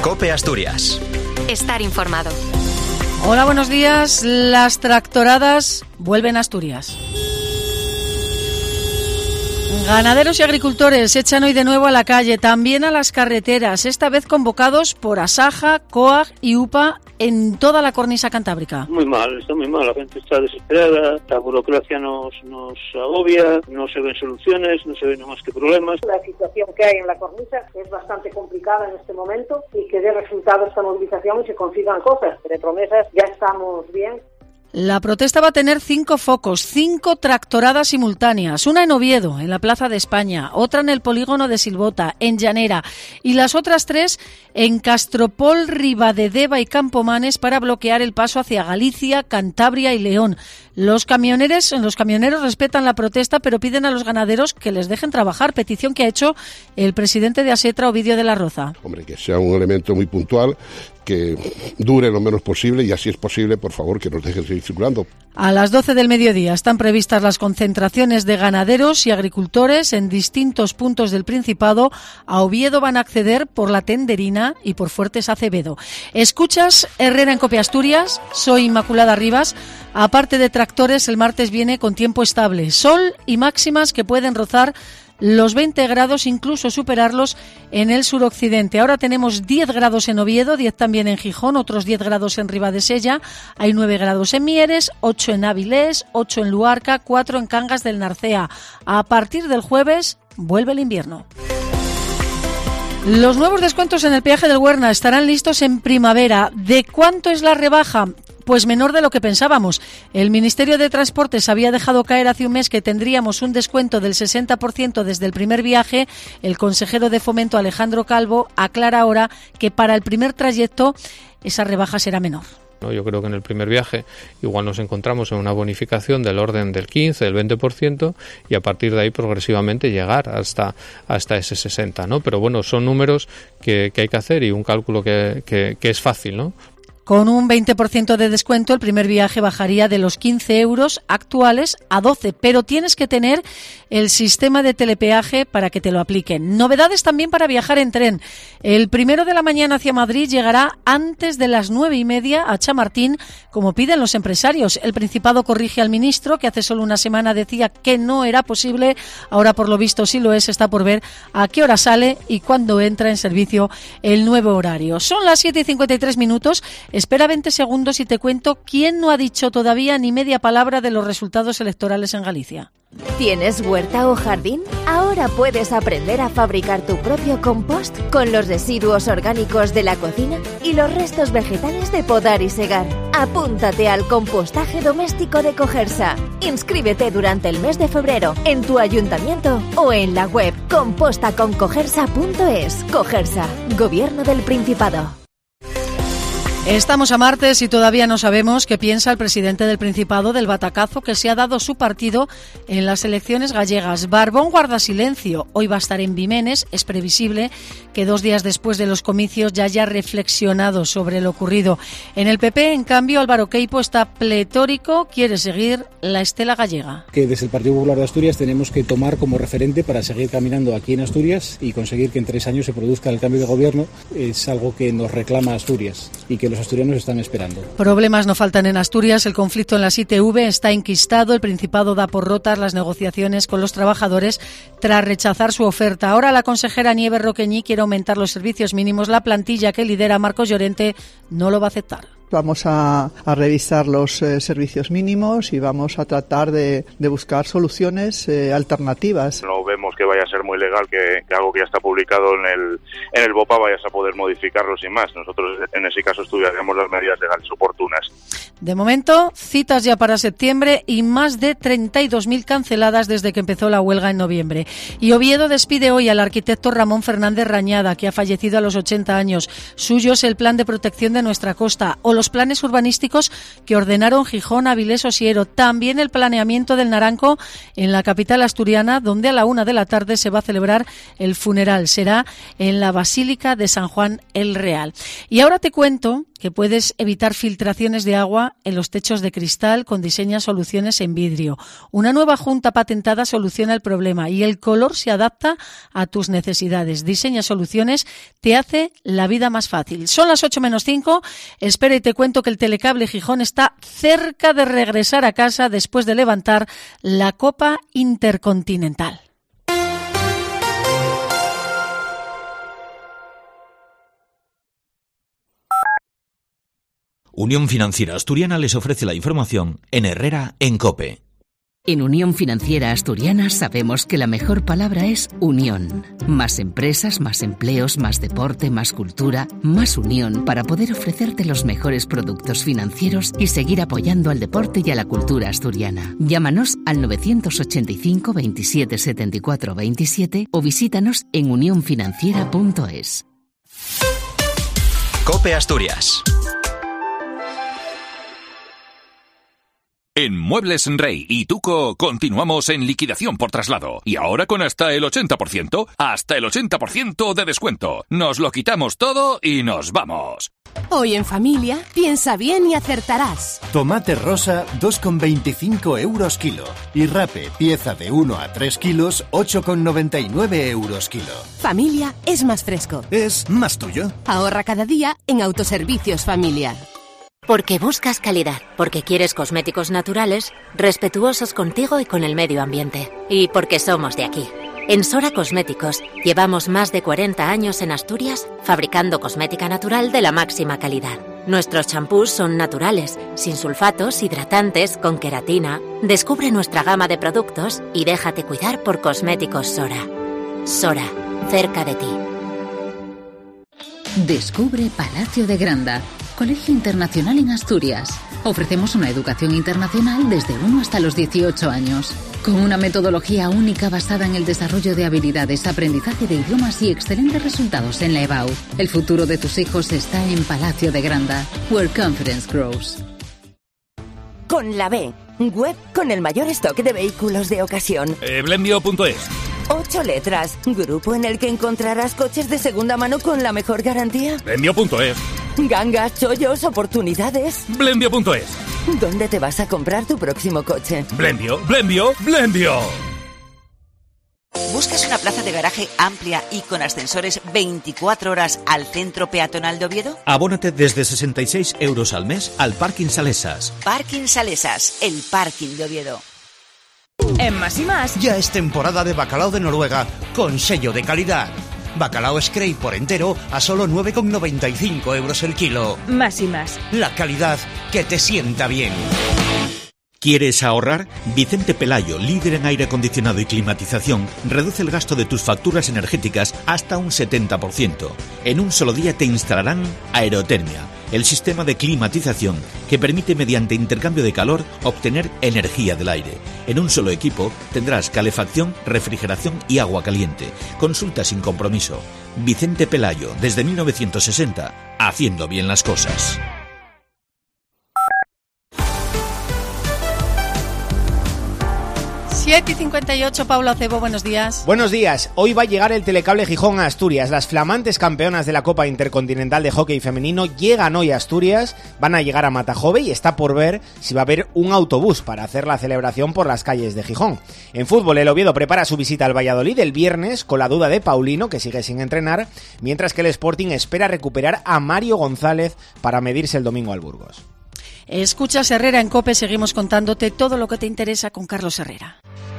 COPE Asturias. Estar informado. Hola, buenos días. Las tractoradas vuelven a Asturias. Ganaderos y agricultores se echan hoy de nuevo a la calle, también a las carreteras, esta vez convocados por Asaja, COAG y UPA en toda la cornisa cantábrica. Está muy mal, la gente está desesperada, la burocracia nos agobia, no se ven soluciones, no se ven más que problemas. La situación que hay en la cornisa es bastante complicada en este momento y que dé resultado esta movilización y se consigan cosas, de promesas ya estamos bien. La protesta va a tener 5 focos, 5 tractoradas simultáneas, una en Oviedo, en la Plaza de España, otra en el polígono de Silvota, en Llanera, y las otras 3 en Castropol, Ribadedeva y Campomanes para bloquear el paso hacia Galicia, Cantabria y León. Los camioneros respetan la protesta, pero piden a los ganaderos que les dejen trabajar, petición que ha hecho el presidente de Asetra, Ovidio de la Roza. Hombre, que sea un elemento muy puntual, que dure lo menos posible y así es posible, por favor, que nos dejen seguir circulando. A las 12 del mediodía están previstas las concentraciones de ganaderos y agricultores en distintos puntos del Principado. A Oviedo van a acceder por la Tenderina y por Fuertes Acevedo. Escuchas Herrera en COPE Asturias, soy Inmaculada Rivas. Aparte de tractores, el martes viene con tiempo estable, sol y máximas que pueden rozar los 20 grados, incluso superarlos en el suroccidente. Ahora tenemos 10 grados en Oviedo, 10 también en Gijón, otros 10 grados en Ribadesella, hay 9 grados en Mieres, 8 en Avilés, 8 en Luarca, 4 en Cangas del Narcea. A partir del jueves vuelve el invierno. Los nuevos descuentos en el peaje del Huerna estarán listos en primavera. ¿De cuánto es la rebaja? Pues menor de lo que pensábamos. El Ministerio de Transportes había dejado caer hace un mes que tendríamos un descuento del 60% desde el primer viaje. El consejero de Fomento, Alejandro Calvo, aclara ahora que para el primer trayecto esa rebaja será menor. Yo creo que en el primer viaje igual nos encontramos en una bonificación del orden del 15, del 20% y a partir de ahí progresivamente llegar hasta ese 60%, ¿no? Pero bueno, son números que hay que hacer y un cálculo que es fácil, ¿no? Con un 20% de descuento, el primer viaje bajaría de los 15 euros actuales a 12, pero tienes que tener el sistema de telepeaje para que te lo apliquen. Novedades también para viajar en tren. El 1 de la mañana hacia Madrid llegará antes de las 9:30 a Chamartín, como piden los empresarios. El Principado corrige al ministro, que hace solo una semana decía que no era posible. Ahora, por lo visto, sí lo es. Está por ver a qué hora sale y cuándo entra en servicio el nuevo horario. Son las 7:53. Espera 20 segundos y te cuento quién no ha dicho todavía ni media palabra de los resultados electorales en Galicia. ¿Tienes huerta o jardín? Ahora puedes aprender a fabricar tu propio compost con los residuos orgánicos de la cocina y los restos vegetales de podar y segar. Apúntate al compostaje doméstico de Cogersa. Inscríbete durante el mes de febrero en tu ayuntamiento o en la web compostaconcogersa.es. Cogersa, Gobierno del Principado. Estamos a martes y todavía no sabemos qué piensa el presidente del Principado del batacazo que se ha dado su partido en las elecciones gallegas. Barbón guarda silencio. Hoy va a estar en Vimenes. Es previsible que 2 días después de los comicios ya haya reflexionado sobre lo ocurrido. En el PP, en cambio, Álvaro Queipo está pletórico, quiere seguir la estela gallega. Que desde el Partido Popular de Asturias tenemos que tomar como referente para seguir caminando aquí en Asturias y conseguir que en 3 años se produzca el cambio de gobierno. Es algo que nos reclama Asturias y que los asturianos están esperando. Problemas no faltan en Asturias. El conflicto en las ITV está enquistado. El Principado da por rotas las negociaciones con los trabajadores tras rechazar su oferta. Ahora la consejera Nieves Roqueñi quiere aumentar los servicios mínimos. La plantilla que lidera Marcos Llorente no lo va a aceptar. Vamos a revisar los servicios mínimos y vamos a tratar de buscar soluciones alternativas. No vemos que vaya a ser muy legal que algo que ya está publicado en el BOPA vayas a poder modificarlo sin más. Nosotros en ese caso estudiaremos las medidas legales oportunas. De momento, citas ya para septiembre y más de 32.000 canceladas desde que empezó la huelga en noviembre. Y Oviedo despide hoy al arquitecto Ramón Fernández Rañada, que ha fallecido a los 80 años. Suyo es el plan de protección de nuestra costa o los los planes urbanísticos que ordenaron Gijón, Avilés, Osiero. También el planeamiento del Naranco en la capital asturiana, donde a la 1 de la tarde se va a celebrar el funeral. Será en la Basílica de San Juan el Real. Y ahora te cuento que puedes evitar filtraciones de agua en los techos de cristal con Diseña Soluciones en vidrio. Una nueva junta patentada soluciona el problema y el color se adapta a tus necesidades. Diseña Soluciones te hace la vida más fácil. Son las 8:05. Espera y te cuento que el Telecable Gijón está cerca de regresar a casa después de levantar la Copa Intercontinental. Unión Financiera Asturiana les ofrece la información en Herrera en COPE. En Unión Financiera Asturiana sabemos que la mejor palabra es unión. Más empresas, más empleos, más deporte, más cultura, más unión para poder ofrecerte los mejores productos financieros y seguir apoyando al deporte y a la cultura asturiana. Llámanos al 985 27 74 27 o visítanos en unionfinanciera.es. COPE Asturias. En Muebles Rey y Tuco continuamos en liquidación por traslado y ahora con hasta el 80%, hasta el 80% de descuento. Nos lo quitamos todo y nos vamos. Hoy en familia, piensa bien y acertarás. Tomate rosa, 2,25 euros kilo. Y rape, pieza de 1 a 3 kilos, 8,99 euros kilo. Familia es más fresco. Es más tuyo. Ahorra cada día en Autoservicios Familia. Porque buscas calidad, porque quieres cosméticos naturales, respetuosos contigo y con el medio ambiente. Y porque somos de aquí. En Sora Cosméticos llevamos más de 40 años en Asturias fabricando cosmética natural de la máxima calidad. Nuestros champús son naturales, sin sulfatos, hidratantes, con queratina. Descubre nuestra gama de productos y déjate cuidar por Cosméticos Sora. Sora, cerca de ti. Descubre Palacio de Granda, Colegio Internacional en Asturias. Ofrecemos una educación internacional desde 1 hasta los 18 años, con una metodología única basada en el desarrollo de habilidades, aprendizaje de idiomas y excelentes resultados en la EBAU. El futuro de tus hijos está en Palacio de Granda, where confidence grows. Con la B, web con el mayor stock de vehículos de ocasión. Blembio.es. 8 letras, grupo en el que encontrarás coches de segunda mano con la mejor garantía. Blembio.es. Gangas, chollos, oportunidades. Blembio.es. ¿Dónde te vas a comprar tu próximo coche? Blembio, Blembio, Blembio. ¿Buscas una plaza de garaje amplia y con ascensores 24 horas al centro peatonal de Oviedo? Abónate desde 66 euros al mes al Parking Salesas. Parking Salesas, el parking de Oviedo. En Más y Más ya es temporada de bacalao de Noruega con sello de calidad. Bacalao Scrape por entero a solo 9,95 euros el kilo. Más y Más. La calidad que te sienta bien. ¿Quieres ahorrar? Vicente Pelayo, líder en aire acondicionado y climatización, reduce el gasto de tus facturas energéticas hasta un 70%. En un solo día te instalarán Aerotermia, el sistema de climatización que permite mediante intercambio de calor obtener energía del aire. En un solo equipo tendrás calefacción, refrigeración y agua caliente. Consulta sin compromiso. Vicente Pelayo, desde 1960, haciendo bien las cosas. y 58, Paula Acebo, buenos días. Buenos días. Hoy va a llegar el Telecable Gijón a Asturias. Las flamantes campeonas de la Copa Intercontinental de Hockey Femenino llegan hoy a Asturias, van a llegar a Matajove y está por ver si va a haber un autobús para hacer la celebración por las calles de Gijón. En fútbol, el Oviedo prepara su visita al Valladolid el viernes con la duda de Paulino, que sigue sin entrenar, mientras que el Sporting espera recuperar a Mario González para medirse el domingo al Burgos. Escuchas Herrera en COPE, seguimos contándote todo lo que te interesa con Carlos Herrera.